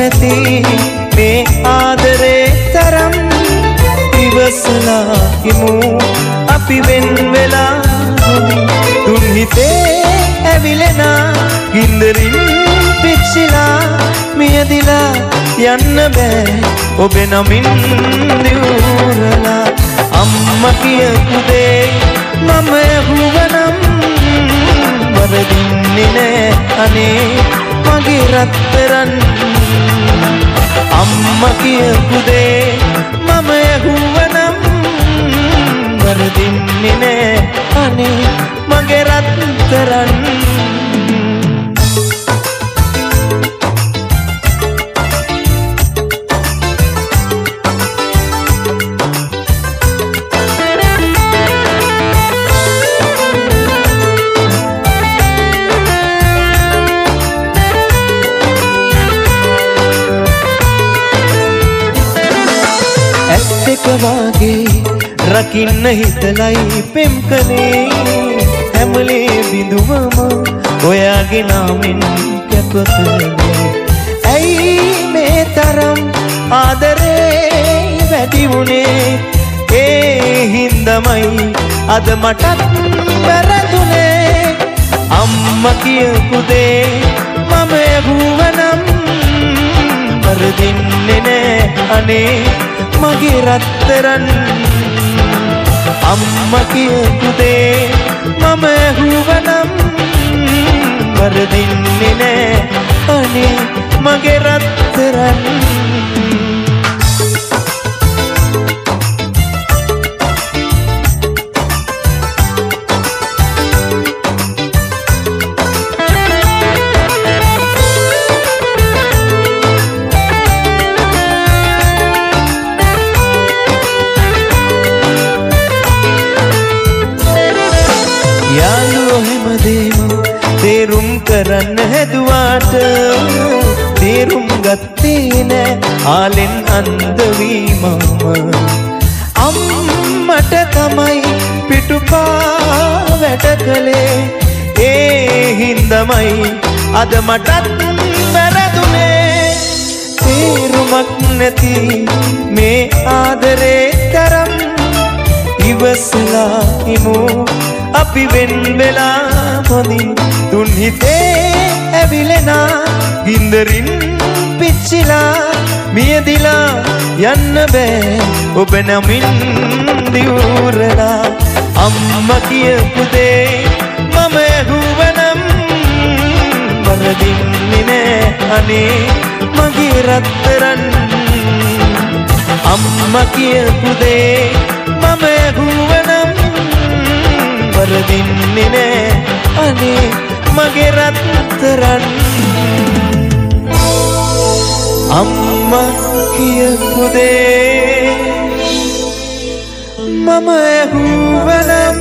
නැති මේ ආදරේ තරම් ඉවසලා ඉමු අපි වෙන් වෙලා තුන් හිතේ ඇවිලෙන ගින්දරින් පිච්චිලා මියදිලා යන්න බෑ ඔබේ නමින් දියුරලා අම්මා කියපු දේ මම ඇහුවනම් වරදින්නේ නෑ අනේ මගේ රත්තරන් අම්මා කියපු දේ මම ඇහුවනම් වරදින්නේ නෑ අනේ මගේ රත්තරන් වගේ රකින්න හිතලයි පෙම් කනේ හැමලේ බිඳුවම ඔයාගේ නාමෙන් කැප කළේ ඇයි මේ තරම් ආදරේ වැඩි වුණේ ඒ හින්දමයි අද මටත් වැරදුනේ අම්මා කියපු දේ මම ඇහුවනම් වරදින්නේ නෑ අනේ මගේ රත්තරන් අම්මා කියපු දේ මම ඇහුවනම් වරදින්නේ නෑ අනේ මගේ රත්තරන් තේරුම් කරන්න හැදුවාට තේරුම් ගත්තේ නෑ ආලෙන් අන්ධ වීමම අම්මට තමයි පිටුපා වැඩ කළේ ඒ හින්දමයි අද මටත් වැරදුනේ තේරුමක් නැති මේ ආදරේ තරම් ඉවසලා ඉමු අපි වෙන් වෙලා හොඳින් තුන් හිතේ ඇවිලෙන ගින්දරින් පිච්චිලා මියදිලා යන්න බෑ ඔබ නමින් දියුරලා අම්මා කියපු දේ මම ඇහුවනම් වරදින්නේ නෑ අනේ මගේ රත්තරන් අම්මා කියපු දේ මම ඇහුවනම් වරදින්නේ නෑ අනේ මගේ රත්තරන් අම්මා කියපු දේ මම ඇහුවනම්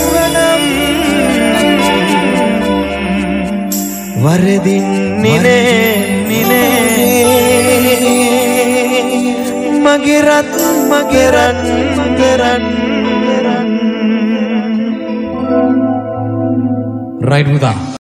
වරදින්නේ නෑ මගේ රත්තරන් Right, Huda.